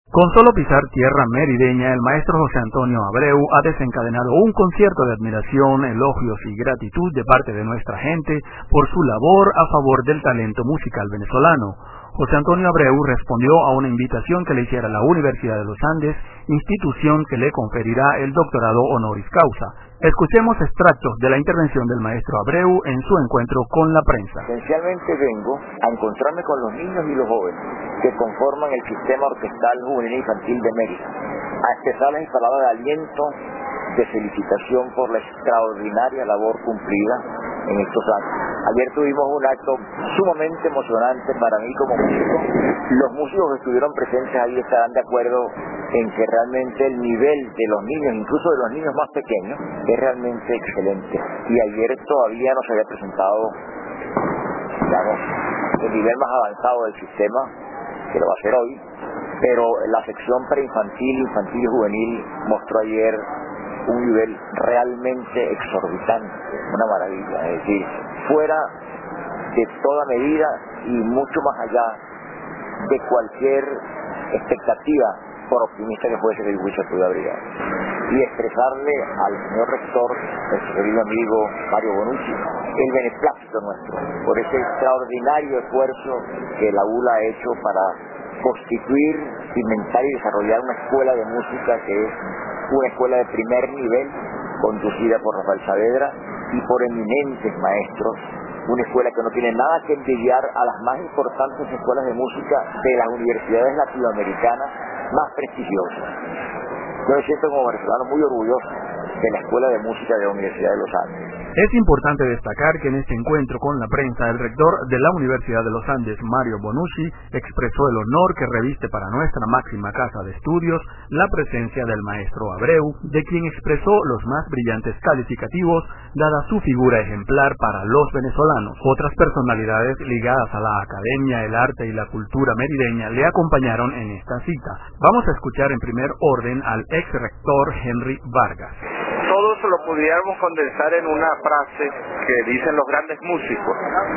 Con solo pisar tierra merideña, el maestro José Antonio Abreu ha desencadenado un concierto de admiración, elogios y gratitud de parte de nuestra gente por su labor a favor del talento musical venezolano. José Antonio Abreu respondió a una invitación que le hiciera la Universidad de los Andes, institución que le conferirá el doctorado honoris causa. Escuchemos extractos de la intervención del maestro Abreu en su encuentro con la prensa. Esencialmente vengo a encontrarme con los niños y los jóvenes que conforman el sistema orquestal juvenil e infantil de Mérida, a expresarles mis palabras de aliento, de felicitación por la extraordinaria labor cumplida en estos años. Ayer tuvimos un acto sumamente emocionante para mí como músico. Los músicos que estuvieron presentes ahí estarán de acuerdo en que realmente el nivel de los niños, incluso de los niños más pequeños, es realmente excelente. Y ayer todavía no se había presentado, digamos, el nivel más avanzado del sistema, que lo va a hacer hoy, pero la sección preinfantil, infantil y juvenil mostró ayer un nivel realmente exorbitante, una maravilla, es decir, fuera de toda medida y mucho más allá de cualquier expectativa, por optimista que fuese, que el juicio pudiera abrigar. Y expresarle al señor rector, nuestro querido amigo Mario Bonucci, el beneplácito nuestro por ese extraordinario esfuerzo que la ULA ha hecho para constituir, cimentar y desarrollar una escuela de música que es una escuela de primer nivel, conducida por Rafael Saavedra y por eminentes maestros, una escuela que no tiene nada que envidiar a las más importantes escuelas de música de las universidades latinoamericanas más prestigiosas. Yo me siento como venezolano muy orgulloso de la Escuela de Música de la Universidad de los Andes. Es importante destacar que en este encuentro con la prensa, el rector de la Universidad de los Andes, Mario Bonucci, expresó el honor que reviste para nuestra máxima casa de estudios la presencia del maestro Abreu, de quien expresó los más brillantes calificativos, dada su figura ejemplar para los venezolanos. Otras personalidades ligadas a la academia, el arte y la cultura merideña le acompañaron en esta cita. Vamos a escuchar en primer orden al ex rector Henry Vargas. Todos lo pudiéramos condensar en una frase que dicen los grandes músicos: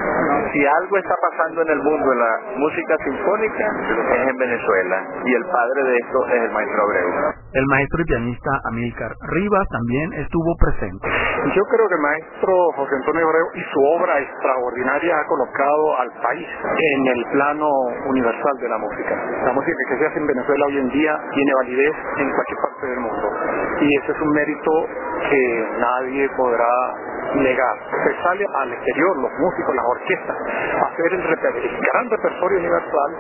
si algo está pasando en el mundo en la música sinfónica, es en Venezuela, y el padre de esto es el maestro Abreu. El maestro y pianista Amílcar Rivas también estuvo presente. Yo creo que el maestro José Antonio Abreu y su obra extraordinaria ha colocado al país en el plano universal de la música. La música que se hace en Venezuela hoy en día tiene validez en cualquier parte del mundo, y ese es un mérito que nadie podrá negar. Se sale al exterior, los músicos, las orquestas, a hacer el gran repertorio universal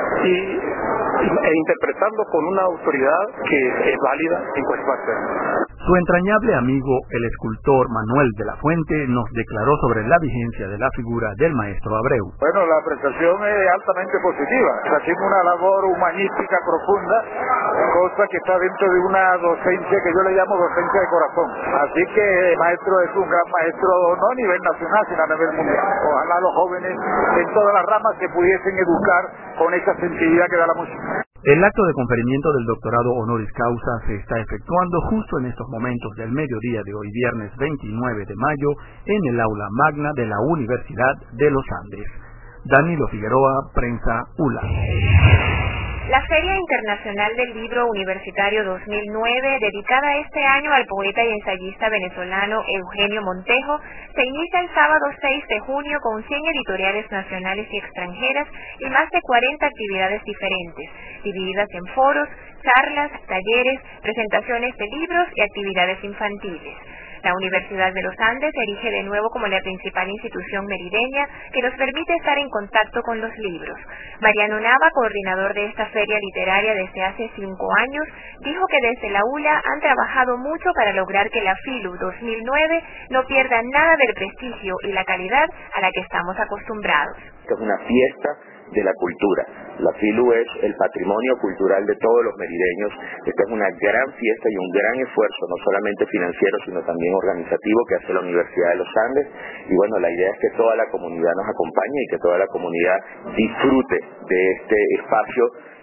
e interpretarlo con una autoridad que es válida en cualquier parte del mundo. Su entrañable amigo, el escultor Manuel de la Fuente, nos declaró sobre la vigencia de la figura del maestro Abreu. Bueno, la apreciación es altamente positiva. Hacemos una labor humanística profunda, cosa que está dentro de una docencia que yo le llamo docencia de corazón. Así que el maestro es un gran maestro, no a nivel nacional, sino a nivel mundial. Ojalá los jóvenes en todas las ramas se pudiesen educar con esa sensibilidad que da la música. El acto de conferimiento del doctorado honoris causa se está efectuando justo en estos momentos del mediodía de hoy, viernes 29 de mayo, en el aula magna de la Universidad de los Andes. Danilo Figueroa, Prensa ULA. La Feria Internacional del Libro Universitario 2009, dedicada este año al poeta y ensayista venezolano Eugenio Montejo, se inicia el sábado 6 de junio con 100 editoriales nacionales y extranjeras y más de 40 actividades diferentes, divididas en foros, charlas, talleres, presentaciones de libros y actividades infantiles. La Universidad de los Andes se erige de nuevo como la principal institución merideña que nos permite estar en contacto con los libros. Mariano Nava, coordinador de esta feria literaria desde hace 5 años, dijo que desde la ULA han trabajado mucho para lograr que la FILU 2009 no pierda nada del prestigio y la calidad a la que estamos acostumbrados. Esta es una fiesta de la cultura. La FILU es el patrimonio cultural de todos los merideños. Esta es una gran fiesta y un gran esfuerzo, no solamente financiero, sino también organizativo, que hace la Universidad de los Andes. Y bueno, la idea es que toda la comunidad nos acompañe y que toda la comunidad disfrute de este espacio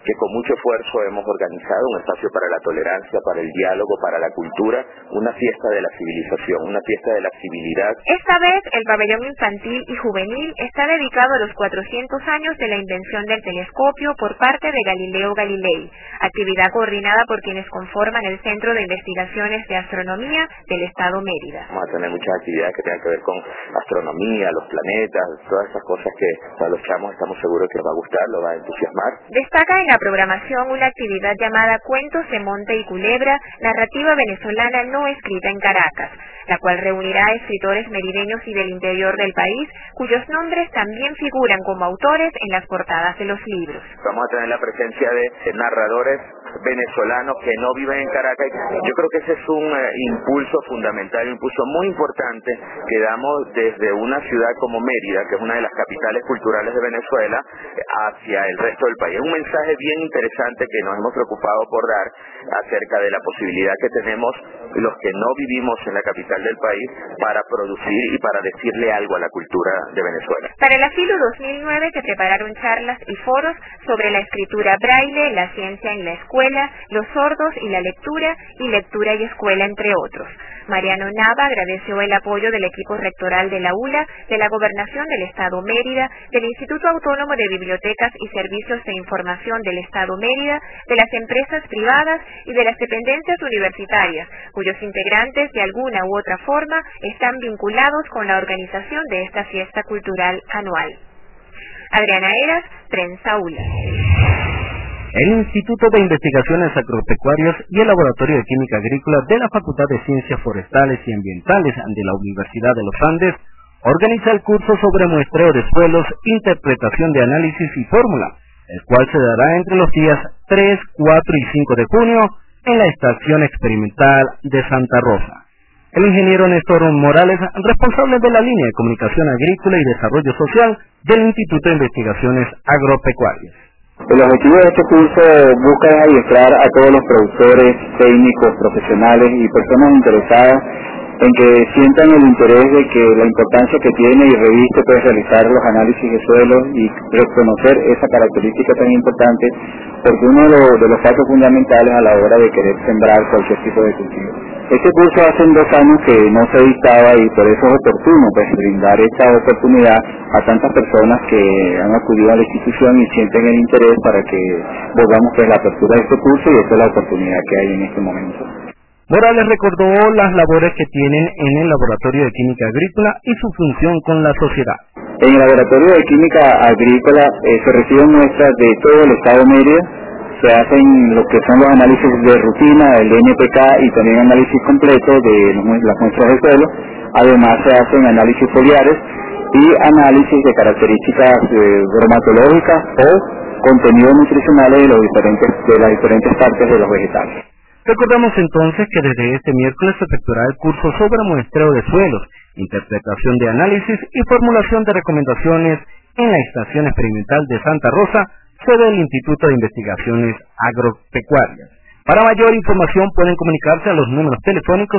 que con mucho esfuerzo hemos organizado un espacio para la tolerancia, para el diálogo, para la cultura, una fiesta de la civilización, una fiesta de la civilidad. Esta vez el pabellón infantil y juvenil está dedicado a los 400 años de la invención del telescopio por parte de Galileo Galilei, actividad coordinada por quienes conforman el Centro de Investigaciones de Astronomía del Estado Mérida. Vamos a tener muchas actividades que tengan que ver con astronomía, los planetas, todas esas cosas que a los chamos estamos seguros que les va a gustar, los va a entusiasmar. Destaca en la programación una actividad llamada Cuentos de Monte y Culebra, narrativa venezolana no escrita en Caracas, la cual reunirá a escritores merideños y del interior del país, cuyos nombres también figuran como autores en las portadas de los libros. Vamos a tener la presencia de narradores venezolanos que no viven en Caracas. Yo creo que ese es un impulso fundamental, un impulso muy importante que damos desde una ciudad como Mérida, que es una de las capitales culturales de Venezuela, hacia el resto del país. Es un mensaje bien interesante que nos hemos preocupado por dar acerca de la posibilidad que tenemos los que no vivimos en la capital del país para producir y para decirle algo a la cultura de Venezuela. Para la FILU 2009 se prepararon charlas y foros sobre la escritura braille, la ciencia en la escuela, los sordos y la lectura y escuela, entre otros. Mariano Nava agradeció el apoyo del equipo rectoral de la ULA, de la Gobernación del Estado Mérida, del Instituto Autónomo de Bibliotecas y Servicios de Información del Estado Mérida, de las empresas privadas y de las dependencias universitarias, cuyos integrantes de alguna u otra forma están vinculados con la organización de esta fiesta cultural anual. Adriana Eras, Prensa ULA. El Instituto de Investigaciones Agropecuarias y el Laboratorio de Química Agrícola de la Facultad de Ciencias Forestales y Ambientales de la Universidad de los Andes organiza el curso sobre muestreo de suelos, interpretación de análisis y fórmula, el cual se dará entre los días 3, 4 y 5 de junio en la Estación Experimental de Santa Rosa. El ingeniero Néstor Morales, responsable de la línea de comunicación agrícola y desarrollo social del Instituto de Investigaciones Agropecuarias. El objetivo de este curso busca adiestrar a todos los productores, técnicos, profesionales y personas interesadas en que sientan el interés de que la importancia que tiene y reviste pues realizar los análisis de suelos y reconocer esa característica tan importante, porque uno de los pasos fundamentales a la hora de querer sembrar cualquier tipo de cultivo. Este curso hace 2 años que no se dictaba y por eso es oportuno pues brindar esta oportunidad a tantas personas que han acudido a la institución y sienten el interés para que volvamos pues la apertura de este curso, y esta es la oportunidad que hay en este momento. Morales recordó las labores que tienen en el Laboratorio de Química Agrícola y su función con la sociedad. En el Laboratorio de Química Agrícola se reciben muestras de todo el estado Mérida, se hacen lo que son los análisis de rutina, el NPK y también análisis completo de las muestras de suelo. Además se hacen análisis foliares y análisis de características bromatológicas o contenidos nutricionales de las diferentes partes de los vegetales. Recordamos entonces que desde este miércoles se efectuará el curso sobre muestreo de suelos, interpretación de análisis y formulación de recomendaciones en la Estación Experimental de Santa Rosa, sede del Instituto de Investigaciones Agropecuarias. Para mayor información pueden comunicarse a los números telefónicos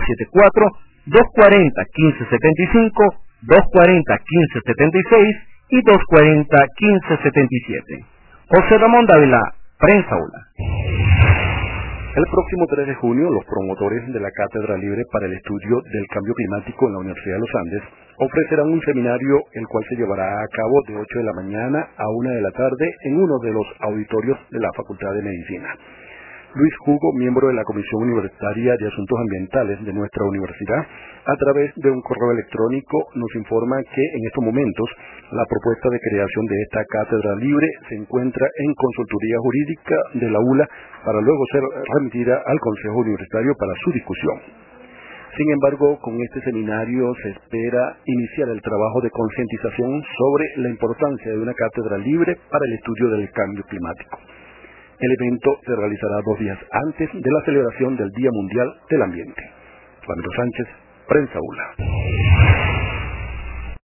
0274-240-1575, 240-1576 y 240-1577. José Ramón Dávila, Prensa ULA. El próximo 3 de junio, los promotores de la Cátedra Libre para el Estudio del Cambio Climático en la Universidad de los Andes ofrecerán un seminario el cual se llevará a cabo de 8 de la mañana a 1 de la tarde en uno de los auditorios de la Facultad de Medicina. Luis Hugo, miembro de la Comisión Universitaria de Asuntos Ambientales de nuestra universidad, a través de un correo electrónico nos informa que en estos momentos la propuesta de creación de esta cátedra libre se encuentra en consultoría jurídica de la ULA para luego ser remitida al Consejo Universitario para su discusión. Sin embargo, con este seminario se espera iniciar el trabajo de concientización sobre la importancia de una cátedra libre para el estudio del cambio climático. El evento se realizará 2 días antes de la celebración del Día Mundial del Ambiente. Ramiro Sánchez, Prensa ULA.